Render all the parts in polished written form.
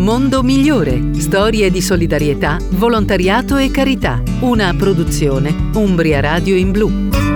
Mondo Migliore. Storie di solidarietà, volontariato e carità. Una produzione Umbria Radio in Blu.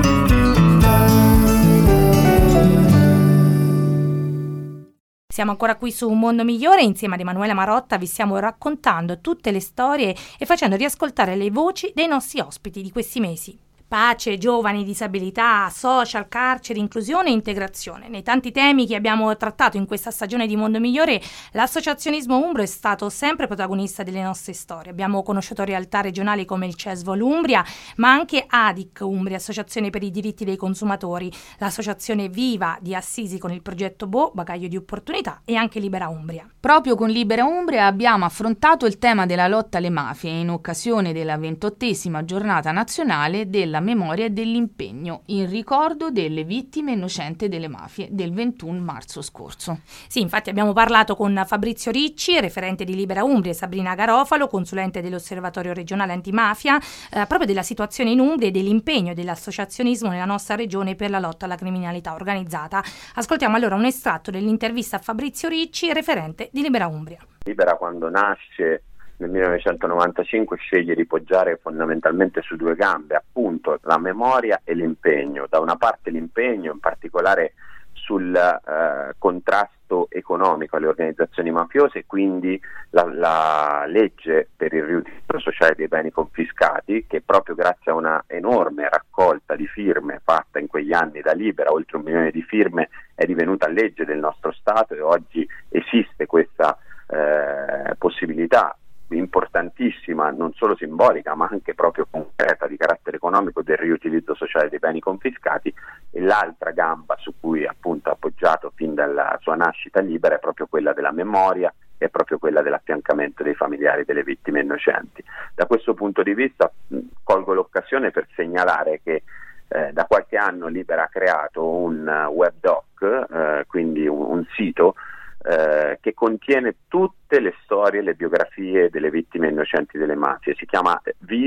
Siamo ancora qui su Un Mondo Migliore, insieme ad Emanuela Marotta vi stiamo raccontando tutte le storie e facendo riascoltare le voci dei nostri ospiti di questi mesi. Pace, giovani, disabilità, social, carceri, inclusione e integrazione. Nei tanti temi che abbiamo trattato in questa stagione di Mondo Migliore, l'associazionismo umbro è stato sempre protagonista delle nostre storie. Abbiamo conosciuto realtà regionali come il CESVOL Umbria, ma anche ADIC Umbria, Associazione per i diritti dei consumatori, l'associazione Viva di Assisi con il progetto Bo, Bagaglio di opportunità, e anche Libera Umbria. Proprio con Libera Umbria abbiamo affrontato il tema della lotta alle mafie in occasione della 28ª giornata nazionale della memoria e dell'impegno in ricordo delle vittime innocenti delle mafie del 21 marzo scorso. Sì, infatti abbiamo parlato con Fabrizio Ricci, referente di Libera Umbria, e Sabrina Garofalo, consulente dell'Osservatorio regionale antimafia, proprio della situazione in Umbria e dell'impegno dell'associazionismo nella nostra regione per la lotta alla criminalità organizzata. Ascoltiamo allora un estratto dell'intervista a Fabrizio Ricci, referente di Libera Umbria. Libera, quando nasce nel 1995, sceglie di poggiare fondamentalmente su due gambe, appunto la memoria e l'impegno. Da una parte l'impegno, in particolare sul contrasto economico alle organizzazioni mafiose, quindi la legge per il riutilizzo sociale dei beni confiscati, che proprio grazie a una enorme raccolta di firme fatta in quegli anni da Libera, oltre 1 milione di firme, è divenuta legge del nostro Stato e oggi esiste questa possibilità importantissima, non solo simbolica ma anche proprio concreta, di carattere economico, del riutilizzo sociale dei beni confiscati. E l'altra gamba su cui appunto ha appoggiato fin dalla sua nascita Libera è proprio quella della memoria, è proprio quella dell'affiancamento dei familiari delle vittime innocenti. Da questo punto di vista colgo l'occasione per segnalare che da qualche anno Libera ha creato un webdoc, quindi un sito che contiene tutte le storie, le biografie delle vittime innocenti delle mafie. Si chiama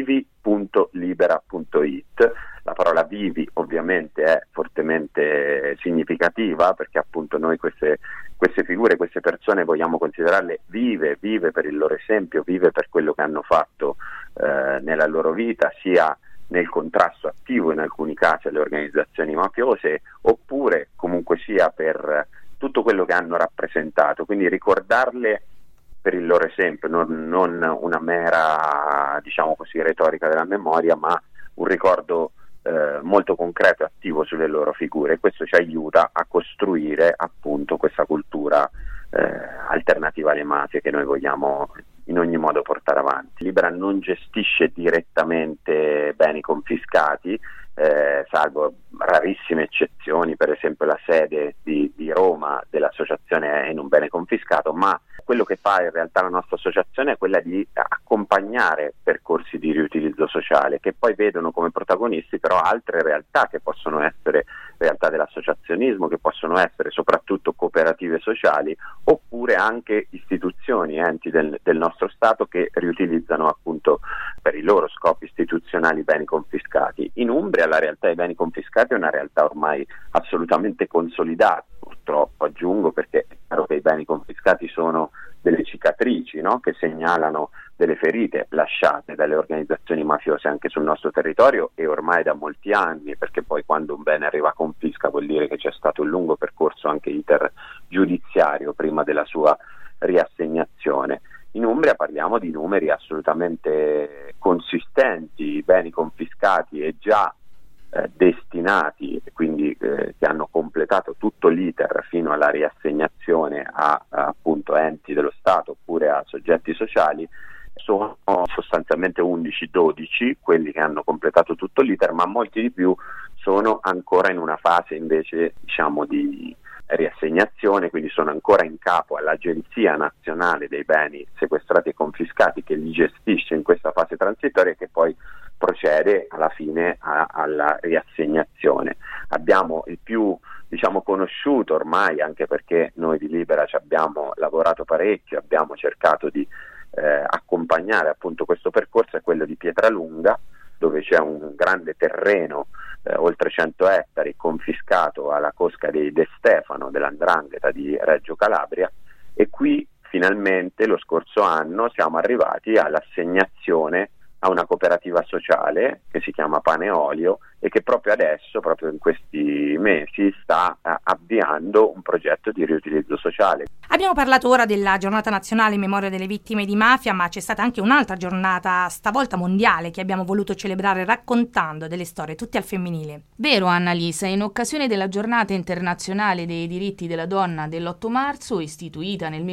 vivi.libera.it. La parola vivi ovviamente è fortemente significativa, perché appunto noi queste figure, queste persone vogliamo considerarle vive per il loro esempio, vive per quello che hanno fatto nella loro vita, sia nel contrasto attivo in alcuni casi alle organizzazioni mafiose, oppure comunque sia per tutto quello che hanno rappresentato. Quindi ricordarle per il loro esempio, non una mera, diciamo così, retorica della memoria, ma un ricordo molto concreto e attivo sulle loro figure, e questo ci aiuta a costruire appunto questa cultura alternativa alle mafie che noi vogliamo in ogni modo portare avanti. Libera non gestisce direttamente beni confiscati, salvo rarissime eccezioni, per esempio la sede di Roma dell'associazione è in un bene confiscato, ma quello che fa in realtà la nostra associazione è quella di accompagnare percorsi di riutilizzo sociale, che poi vedono come protagonisti però altre realtà, che possono essere realtà dell'associazionismo, che possono essere soprattutto cooperative sociali, oppure anche istituzioni, enti del nostro Stato che riutilizzano appunto per i loro scopi istituzionali beni confiscati. In Umbria la realtà dei beni confiscati è una realtà ormai assolutamente consolidata, purtroppo aggiungo, perché è chiaro che i beni confiscati sono delle cicatrici, no? Che segnalano delle ferite lasciate dalle organizzazioni mafiose anche sul nostro territorio, e ormai da molti anni, perché poi quando un bene arriva a confisca vuol dire che c'è stato un lungo percorso anche iter giudiziario prima della sua riassegnazione. In Umbria parliamo di numeri assolutamente consistenti, beni confiscati e già destinati, quindi che hanno completato tutto l'iter fino alla riassegnazione a appunto enti dello Stato oppure a soggetti sociali. Sono sostanzialmente 11-12 quelli che hanno completato tutto l'iter, ma molti di più sono ancora in una fase invece, diciamo, di riassegnazione, quindi sono ancora in capo all'Agenzia Nazionale dei Beni Sequestrati e Confiscati, che li gestisce in questa fase transitoria e che poi procede alla fine alla riassegnazione. Abbiamo il più, diciamo, conosciuto ormai, anche perché noi di Libera ci abbiamo lavorato parecchio, abbiamo cercato di accompagnare appunto questo percorso, è quello di Pietralunga, dove c'è un grande terreno, oltre 100 ettari, confiscato alla cosca dei De Stefano dell''ndrangheta di Reggio Calabria, e qui finalmente lo scorso anno siamo arrivati all'assegnazione a una cooperativa sociale che si chiama Pane Olio e che proprio adesso, proprio in questi mesi, sta avviando un progetto di riutilizzo sociale. Abbiamo parlato ora della giornata nazionale in memoria delle vittime di mafia, ma c'è stata anche un'altra giornata, stavolta mondiale, che abbiamo voluto celebrare raccontando delle storie tutte al femminile. Vero, Annalisa, in occasione della giornata internazionale dei diritti della donna dell'8 marzo, istituita nel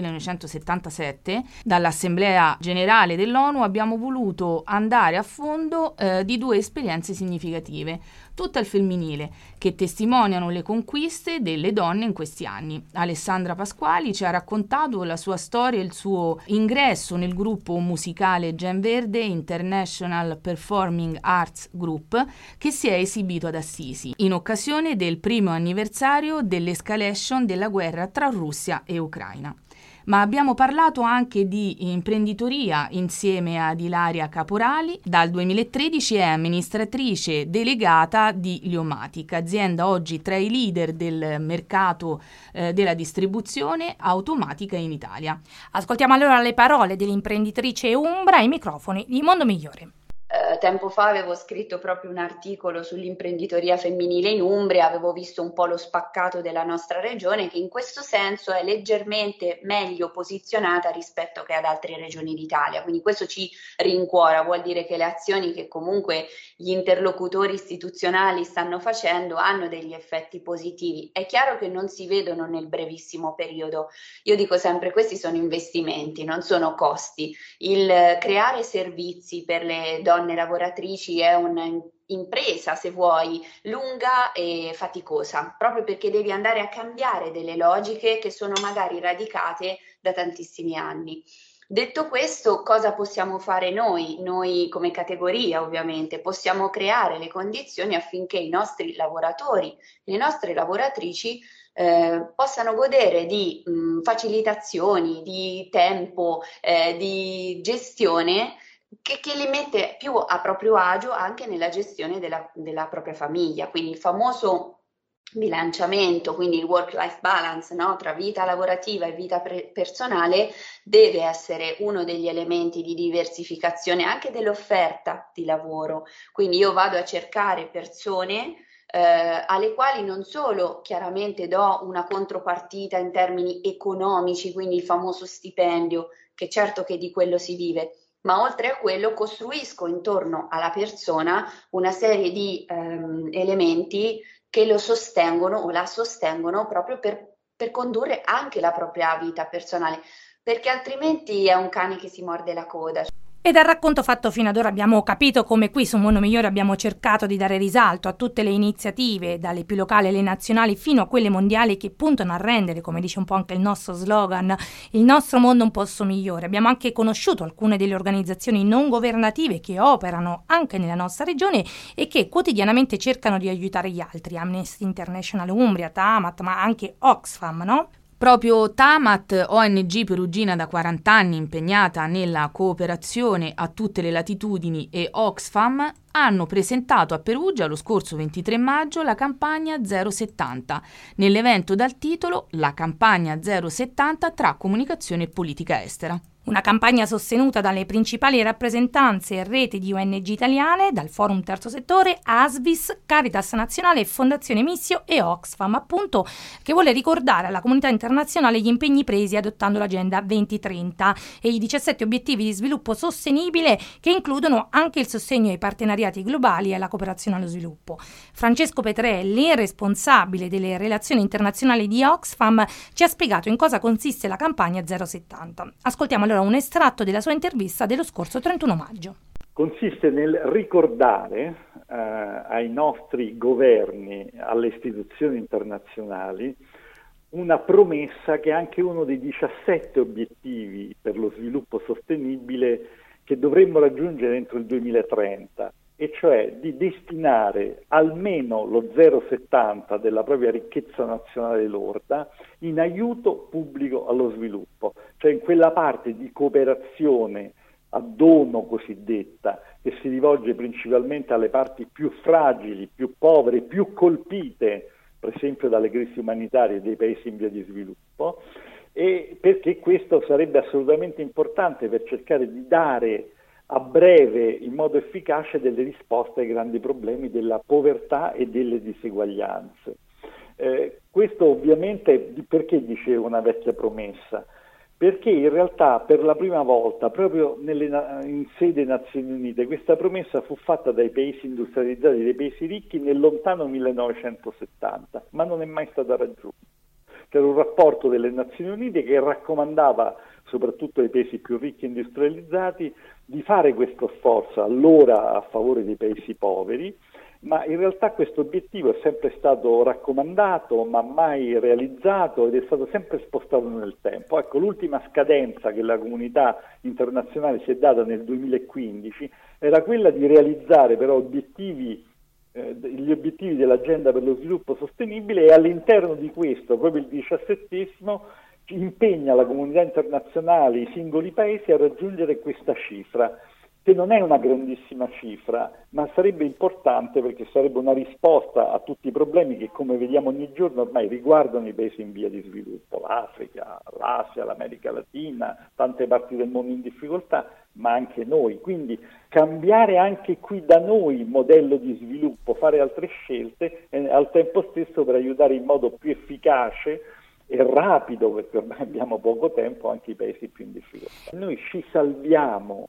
1977 dall'Assemblea Generale dell'ONU, abbiamo voluto andare a fondo di due esperienze significative, tutte al femminile, che testimoniano le conquiste delle donne in questi anni. Alessandra Pasquali ci ha raccontato la sua storia e il suo ingresso nel gruppo musicale Gen Verde International Performing Arts Group, che si è esibito ad Assisi in occasione del primo anniversario dell'escalation della guerra tra Russia e Ucraina. Ma abbiamo parlato anche di imprenditoria insieme ad Ilaria Caporali. Dal 2013 è amministratrice delegata di Liomatic, azienda oggi tra i leader del mercato della distribuzione automatica in Italia. Ascoltiamo allora le parole dell'imprenditrice Umbra ai microfoni di Mondo Migliore. Tempo fa avevo scritto proprio un articolo sull'imprenditoria femminile in Umbria, avevo visto un po' lo spaccato della nostra regione, che in questo senso è leggermente meglio posizionata rispetto che ad altre regioni d'Italia, quindi questo ci rincuora, vuol dire che le azioni che comunque gli interlocutori istituzionali stanno facendo hanno degli effetti positivi. È chiaro che non si vedono nel brevissimo periodo, io dico sempre questi sono investimenti, non sono costi. Il creare servizi per le donne lavoratrici è un'impresa, se vuoi, lunga e faticosa, proprio perché devi andare a cambiare delle logiche che sono magari radicate da tantissimi anni. Detto questo, cosa possiamo fare noi? Noi come categoria ovviamente possiamo creare le condizioni affinché i nostri lavoratori, le nostre lavoratrici possano godere di facilitazioni, di tempo, di gestione che li mette più a proprio agio anche nella gestione della propria famiglia, quindi il famoso bilanciamento, quindi il work-life balance, no? Tra vita lavorativa e vita personale deve essere uno degli elementi di diversificazione anche dell'offerta di lavoro, quindi io vado a cercare persone alle quali non solo chiaramente do una contropartita in termini economici, quindi il famoso stipendio, che certo che di quello si vive, ma oltre a quello costruisco intorno alla persona una serie di elementi che lo sostengono o la sostengono proprio per condurre anche la propria vita personale, perché altrimenti è un cane che si morde la coda. E dal racconto fatto fino ad ora abbiamo capito come qui su Mondo Migliore abbiamo cercato di dare risalto a tutte le iniziative, dalle più locali alle nazionali fino a quelle mondiali, che puntano a rendere, come dice un po' anche il nostro slogan, il nostro mondo un posto migliore. Abbiamo anche conosciuto alcune delle organizzazioni non governative che operano anche nella nostra regione e che quotidianamente cercano di aiutare gli altri, Amnesty International Umbria, Tamat, ma anche Oxfam, no? Proprio Tamat, ONG perugina da 40 anni impegnata nella cooperazione a tutte le latitudini, e Oxfam hanno presentato a Perugia lo scorso 23 maggio la campagna 070, nell'evento dal titolo La campagna 070 tra comunicazione e politica estera. Una campagna sostenuta dalle principali rappresentanze e reti di ONG italiane, dal Forum Terzo Settore, ASVIS, Caritas Nazionale, Fondazione Missio e Oxfam, appunto, che vuole ricordare alla comunità internazionale gli impegni presi adottando l'Agenda 2030 e i 17 obiettivi di sviluppo sostenibile, che includono anche il sostegno ai partenariati globali e alla cooperazione allo sviluppo. Francesco Petrelli, responsabile delle relazioni internazionali di Oxfam, ci ha spiegato in cosa consiste la campagna 070. Ascoltiamo allora un estratto della sua intervista dello scorso 31 maggio. Consiste nel ricordare ai nostri governi, alle istituzioni internazionali, una promessa che è anche uno dei 17 obiettivi per lo sviluppo sostenibile che dovremmo raggiungere entro il 2030, e cioè di destinare almeno lo 0,70 della propria ricchezza nazionale lorda in aiuto pubblico allo sviluppo, cioè in quella parte di cooperazione a dono cosiddetta che si rivolge principalmente alle parti più fragili, più povere, più colpite, per esempio dalle crisi umanitarie dei paesi in via di sviluppo, e perché questo sarebbe assolutamente importante per cercare di dare a breve, in modo efficace, delle risposte ai grandi problemi della povertà e delle diseguaglianze. Questo ovviamente, perché dicevo una vecchia promessa? Perché in realtà per la prima volta, proprio in sede Nazioni Unite, questa promessa fu fatta dai paesi industrializzati, dai paesi ricchi nel lontano 1970, ma non è mai stata raggiunta. C'era un rapporto delle Nazioni Unite che raccomandava soprattutto ai paesi più ricchi e industrializzati di fare questo sforzo allora a favore dei paesi poveri, ma in realtà questo obiettivo è sempre stato raccomandato ma mai realizzato ed è stato sempre spostato nel tempo. Ecco, l'ultima scadenza che la comunità internazionale si è data nel 2015 era quella di realizzare però gli obiettivi dell'agenda per lo sviluppo sostenibile, e all'interno di questo, proprio il 17° impegna la comunità internazionale, i singoli paesi a raggiungere questa cifra, che non è una grandissima cifra, ma sarebbe importante perché sarebbe una risposta a tutti i problemi che, come vediamo ogni giorno, ormai riguardano i paesi in via di sviluppo, l'Africa, l'Asia, l'America Latina, tante parti del mondo in difficoltà, ma anche noi. Quindi cambiare anche qui da noi il modello di sviluppo, fare altre scelte e al tempo stesso per aiutare in modo più efficace e rapido, perché ormai abbiamo poco tempo, anche i paesi più in difficoltà. Noi ci salviamo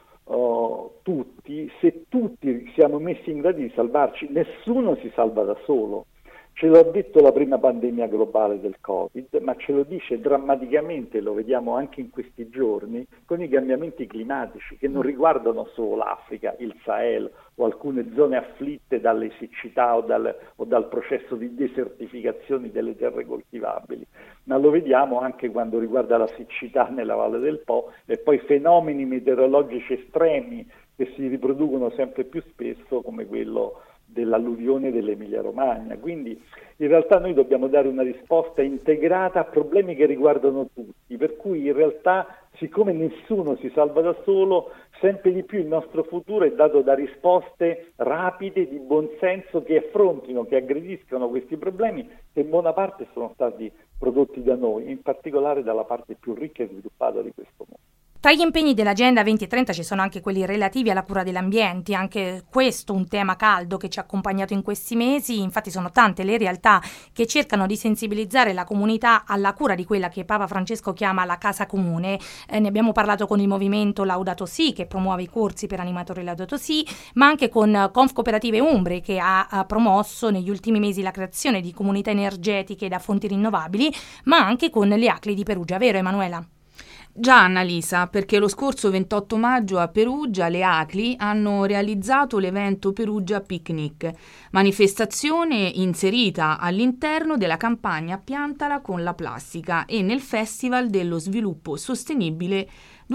tutti, se tutti siamo messi in grado di salvarci. Nessuno si salva da solo. Ce l'ha detto la prima pandemia globale del Covid, ma ce lo dice drammaticamente, lo vediamo anche in questi giorni, con i cambiamenti climatici che non riguardano solo l'Africa, il Sahel o alcune zone afflitte dalle siccità o dal processo di desertificazione delle terre coltivabili, ma lo vediamo anche quando riguarda la siccità nella Valle del Po e poi fenomeni meteorologici estremi che si riproducono sempre più spesso, come quello dell'alluvione dell'Emilia Romagna. Quindi in realtà noi dobbiamo dare una risposta integrata a problemi che riguardano tutti, per cui in realtà, siccome nessuno si salva da solo, sempre di più il nostro futuro è dato da risposte rapide, di buonsenso, che affrontino, che aggrediscano questi problemi che in buona parte sono stati prodotti da noi, in particolare dalla parte più ricca e sviluppata di questo mondo. Tra gli impegni dell'Agenda 2030 ci sono anche quelli relativi alla cura dell'ambiente, anche questo un tema caldo che ci ha accompagnato in questi mesi. Infatti sono tante le realtà che cercano di sensibilizzare la comunità alla cura di quella che Papa Francesco chiama la casa comune. Ne abbiamo parlato con il movimento Laudato Si, che promuove i corsi per animatori Laudato Si, ma anche con Confcooperative Umbre, che ha promosso negli ultimi mesi la creazione di comunità energetiche da fonti rinnovabili, ma anche con le ACLI di Perugia, vero Emanuela? Già, Annalisa, perché lo scorso 28 maggio a Perugia le ACLI hanno realizzato l'evento Perugia Picnic, manifestazione inserita all'interno della campagna Piantala con la plastica e nel Festival dello Sviluppo Sostenibile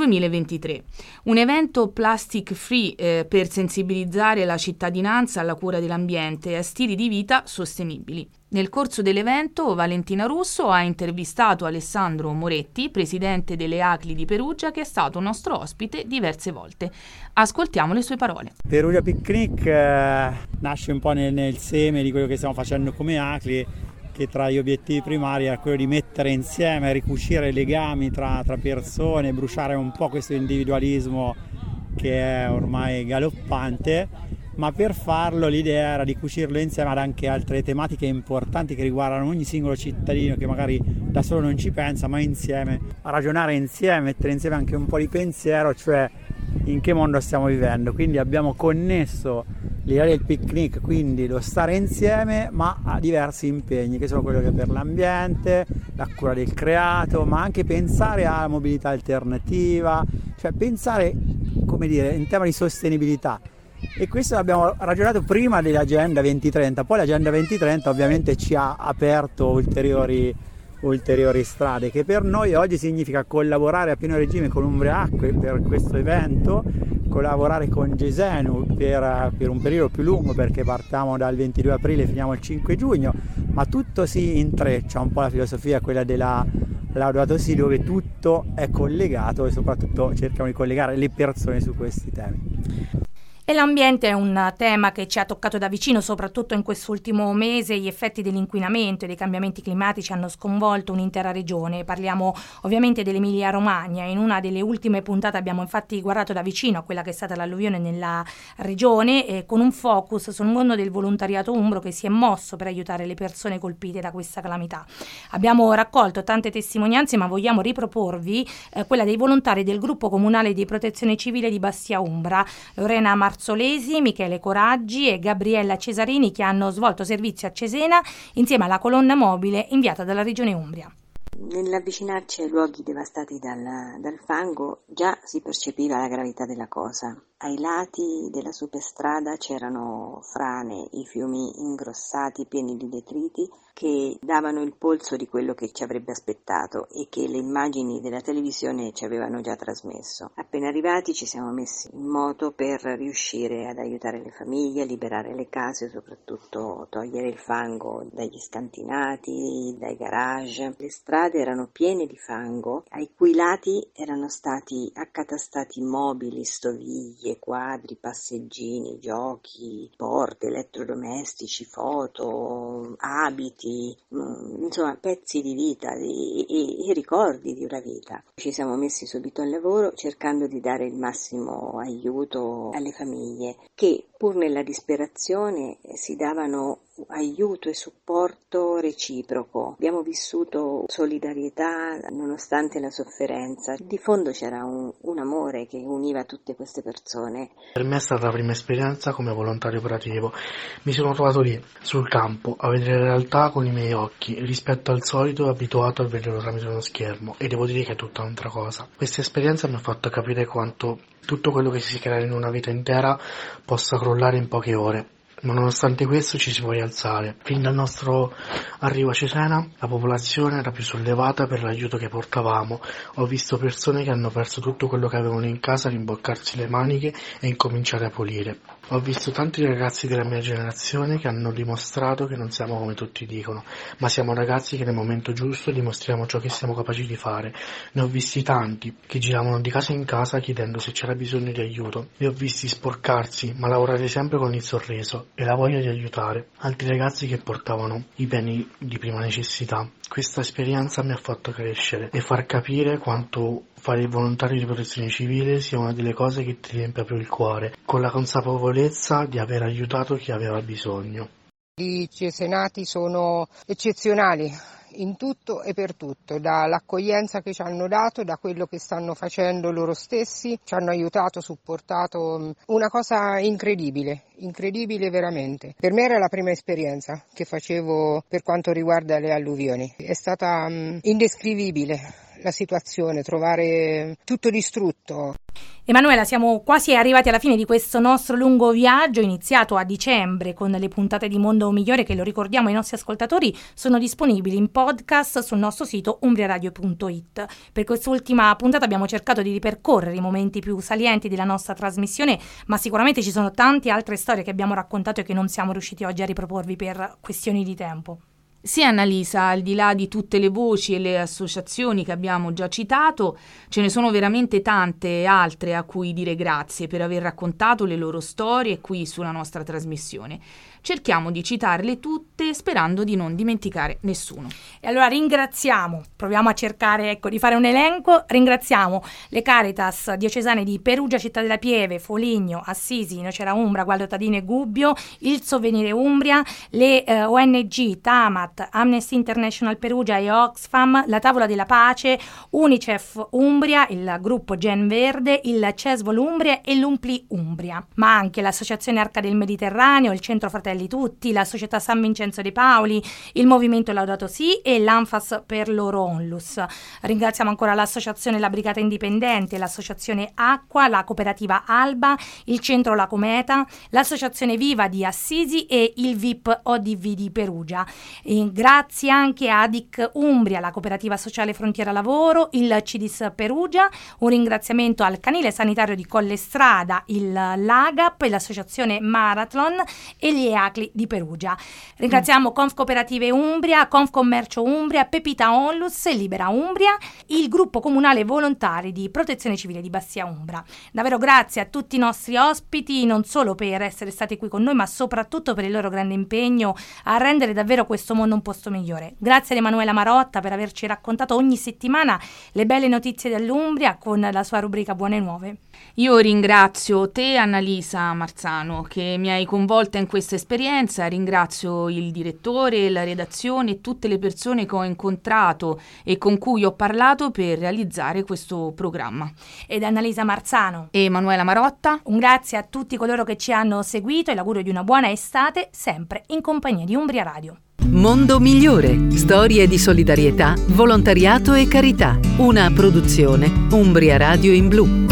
2023. Un evento plastic free per sensibilizzare la cittadinanza alla cura dell'ambiente e a stili di vita sostenibili. Nel corso dell'evento Valentina Russo ha intervistato Alessandro Moretti, presidente delle ACLI di Perugia, che è stato nostro ospite diverse volte. Ascoltiamo le sue parole. Perugia Picnic nasce un po' nel seme di quello che stiamo facendo come ACLI, che tra gli obiettivi primari è quello di mettere insieme, ricucire legami tra persone, bruciare un po' questo individualismo che è ormai galoppante, ma per farlo l'idea era di cucirlo insieme ad anche altre tematiche importanti che riguardano ogni singolo cittadino che magari da solo non ci pensa, ma insieme, a ragionare insieme, mettere insieme anche un po' di pensiero, cioè in che mondo stiamo vivendo. Quindi abbiamo connesso l'idea del picnic, quindi lo stare insieme, ma a diversi impegni che sono quello che per l'ambiente, la cura del creato, ma anche pensare alla mobilità alternativa, cioè pensare, come dire, in tema di sostenibilità. E questo l'abbiamo ragionato prima dell'Agenda 2030, poi l'Agenda 2030 ovviamente ci ha aperto ulteriori strade, che per noi oggi significa collaborare a pieno regime con Umbria Acque per questo evento, collaborare con Gesenu per un periodo più lungo, perché partiamo dal 22 aprile e finiamo il 5 giugno, ma tutto si intreccia, un po' la filosofia quella della Laudato Si, dove tutto è collegato e soprattutto cerchiamo di collegare le persone su questi temi. E l'ambiente è un tema che ci ha toccato da vicino, soprattutto in quest'ultimo mese. Gli effetti dell'inquinamento e dei cambiamenti climatici hanno sconvolto un'intera regione. Parliamo ovviamente dell'Emilia Romagna. In una delle ultime puntate abbiamo infatti guardato da vicino a quella che è stata l'alluvione nella regione, con un focus sul mondo del volontariato umbro che si è mosso per aiutare le persone colpite da questa calamità. Abbiamo raccolto tante testimonianze, ma vogliamo riproporvi quella dei volontari del gruppo comunale di protezione civile di Bastia Umbra, Lorena Marzolesi, Michele Coraggi e Gabriella Cesarini, che hanno svolto servizio a Cesena insieme alla colonna mobile inviata dalla Regione Umbria. Nell'avvicinarci ai luoghi devastati dal fango già si percepiva la gravità della cosa. Ai lati della superstrada c'erano frane, i fiumi ingrossati pieni di detriti che davano il polso di quello che ci avrebbe aspettato e che le immagini della televisione ci avevano già trasmesso. Appena arrivati ci siamo messi in moto per riuscire ad aiutare le famiglie, a liberare le case, soprattutto togliere il fango dagli scantinati, dai garage. Le strade erano piene di fango, ai cui lati erano stati accatastati mobili, stoviglie, quadri, passeggini, giochi, porte, elettrodomestici, foto, abiti, insomma pezzi di vita e ricordi di una vita. Ci siamo messi subito al lavoro cercando di dare il massimo aiuto alle famiglie che pur nella disperazione si davano aiuto e supporto reciproco. Abbiamo vissuto solidarietà nonostante la sofferenza. Di fondo c'era un amore che univa tutte queste persone. Per me è stata la prima esperienza come volontario operativo. Mi sono trovato lì, sul campo, a vedere la realtà con i miei occhi, rispetto al solito abituato a vederlo tramite uno schermo, e devo dire che è tutta un'altra cosa. Questa esperienza mi ha fatto capire quanto tutto quello che si crea in una vita intera possa crollare in poche ore. Ma nonostante questo ci si può rialzare. Fin dal nostro arrivo a Cesena la popolazione era più sollevata per l'aiuto che portavamo. Ho visto persone che hanno perso tutto quello che avevano in casa, rimboccarsi le maniche e incominciare a pulire. Ho visto tanti ragazzi della mia generazione che hanno dimostrato che non siamo come tutti dicono, ma siamo ragazzi che nel momento giusto dimostriamo ciò che siamo capaci di fare. Ne ho visti tanti che giravano di casa in casa chiedendo se c'era bisogno di aiuto. Li ho visti sporcarsi, ma lavorare sempre con il sorriso e la voglia di aiutare. Altri ragazzi che portavano i beni di prima necessità. Questa esperienza mi ha fatto crescere e far capire quanto fare il volontario di protezione civile sia una delle cose che ti riempie proprio il cuore, con la consapevolezza di aver aiutato chi aveva bisogno. I cesenati sono eccezionali in tutto e per tutto, dall'accoglienza che ci hanno dato, da quello che stanno facendo loro stessi, ci hanno aiutato, supportato, una cosa incredibile veramente. Per me era la prima esperienza che facevo per quanto riguarda le alluvioni, è stata indescrivibile la situazione, trovare tutto distrutto. Emanuela, siamo quasi arrivati alla fine di questo nostro lungo viaggio iniziato a dicembre con le puntate di Mondo Migliore che, lo ricordiamo ai nostri ascoltatori, sono disponibili in podcast sul nostro sito umbriaradio.it. Per quest'ultima puntata abbiamo cercato di ripercorrere i momenti più salienti della nostra trasmissione, ma sicuramente ci sono tante altre storie che abbiamo raccontato e che non siamo riusciti oggi a riproporvi per questioni di tempo. Sì, Annalisa, al di là di tutte le voci e le associazioni che abbiamo già citato, ce ne sono veramente tante altre a cui dire grazie per aver raccontato le loro storie qui sulla nostra trasmissione. Cerchiamo di citarle tutte sperando di non dimenticare nessuno. E allora proviamo a cercare di fare un elenco. Ringraziamo le Caritas diocesane di Perugia, Città della Pieve, Foligno, Assisi, Nocera Umbra, Gualdo Tadino e Gubbio, il Sovvenire Umbria, le ONG Tamat, Amnesty International Perugia e Oxfam, la Tavola della Pace, Unicef Umbria, il gruppo Gen Verde, il CESVOL Umbria e l'Umpli Umbria, ma anche l'Associazione Arca del Mediterraneo, il Centro Fratelli Tutti, la Società San Vincenzo dei Paoli, il Movimento Laudato Si e l'Anfas per loro Onlus. Ringraziamo ancora l'Associazione La Brigata Indipendente, l'Associazione Acqua, la Cooperativa Alba, il Centro La Cometa, l'Associazione Viva di Assisi e il VIP ODV di Perugia. Grazie anche a ADIC Umbria, la Cooperativa Sociale Frontiera Lavoro, il CIDIS Perugia, un ringraziamento al Canile Sanitario di Collestrada, il LAGAP, l'Associazione Marathon e gli EACLI di Perugia. Ringraziamo Confcooperative Umbria, Confcommercio Umbria, Pepita Onlus, Libera Umbria, il gruppo comunale volontari di Protezione Civile di Bastia Umbra. Davvero grazie a tutti i nostri ospiti, non solo per essere stati qui con noi, ma soprattutto per il loro grande impegno a rendere davvero questo mondo un posto migliore. Grazie ad Emanuela Marotta per averci raccontato ogni settimana le belle notizie dell'Umbria con la sua rubrica Buone Nuove. Io ringrazio te, Annalisa Marzano, che mi hai coinvolta in questa esperienza. Ringrazio il direttore, la redazione e tutte le persone che ho incontrato e con cui ho parlato per realizzare questo programma. Ed Annalisa Marzano e Emanuela Marotta. Un grazie a tutti coloro che ci hanno seguito e l'augurio di una buona estate, sempre in compagnia di Umbria Radio. Mondo Migliore. Storie di solidarietà, volontariato e carità. Una produzione Umbria Radio in Blu.